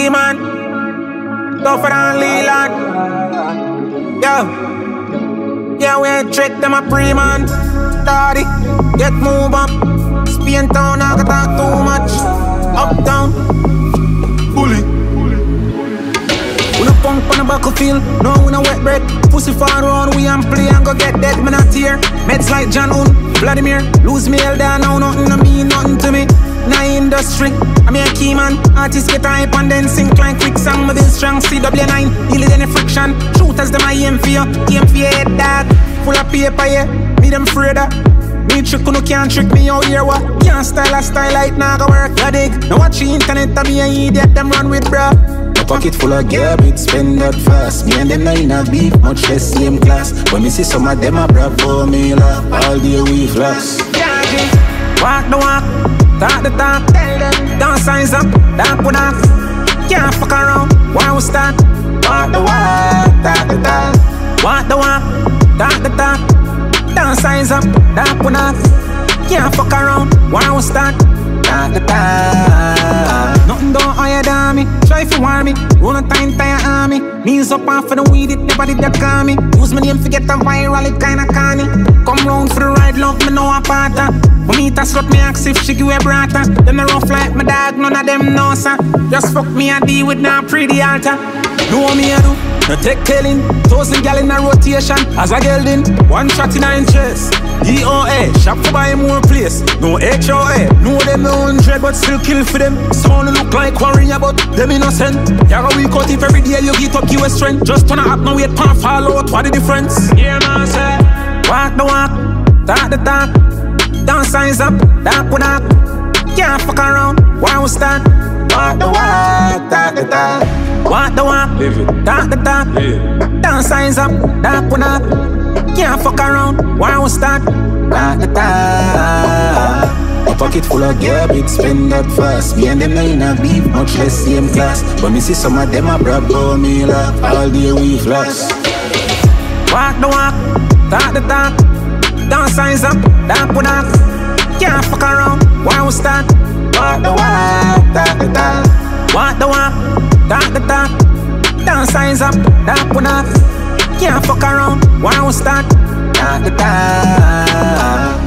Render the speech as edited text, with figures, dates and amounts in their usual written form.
man. Tougher than Leland. Yo. Yeah, we ain't trick them a pre-man. Daddy, get move up. Spain town, I got talk too much. Uptown, bully. We no punk on the battlefield, no we no wet bread. Pussy far around, we and play and go get dead. Me not here, meds like John Un, Vladimir. Lose me hell down now, nothing to me, nothing to me. Nah industry, I'm a key man. Artists get hype and then sink like quicksand. Me build strong CW9, deal with any friction. Shooters them I aim for you, aim for your head dog. Full of paper yeah, me them afraid of. Me trick you no can't trick me out here what. Can't style a style like nah go work. You dig? Now watch the internet and me a idiot them run with bro. My pocket full of garbage, spend that fast. Me and them not in a beef, much less same class. When me see some of them a brag for me laugh. All day we flash. Walk the walk, talk the talk. Don't signs up, dark with dark. Can't fuck around, why we start? Walk the walk, talk the talk. Walk the walk, talk the talk. Don't signs up, dark with dark. Can't fuck around, why we start? Talk the talk. Nothing don't hire than me, try for war me. Run a time, tie army. Knees up off for the weed, it never did that call me. Use my name, forget a viral, it kinda canny. Come round for the ride, love me know a partner. When me ta slut me ask if she give a brata. Them the rough like my dog, none of them know sir. Just fuck me a deal with now pretty altar. Do what me a do, no take killing. 1,000 gal in a rotation, as a gelding. One shot in a chest. DOA, shop for buy more place. No HOA, know them 100 but still kill for them. Sound look like warrior but them innocent. Yaga we cut if every day you get up your strength. Just turn up, no wait pan fall out, what the difference? Yeah man say, walk the walk, talk the talk. Don't signs up, dark with dark. Can't fuck around, why we start? Walk the walk, talk the talk. Walk the walk, talk the talk. Don't signs up, dark with dark. Can't fuck around, why we start? Talk the talk. My pocket full of garbage, spend that fast. Me and them not in a beef, much less same class. But me see some of them a brag for me laugh. All day we flash. Walk the walk, talk the talk. Don't signs up, dark with dark. Can't fuck around, why we start? Walk the walk, talk the talk. Walk the walk, talk the talk. Don't signs up, dark with dark. Can't fuck around, why we start? Talk the talk.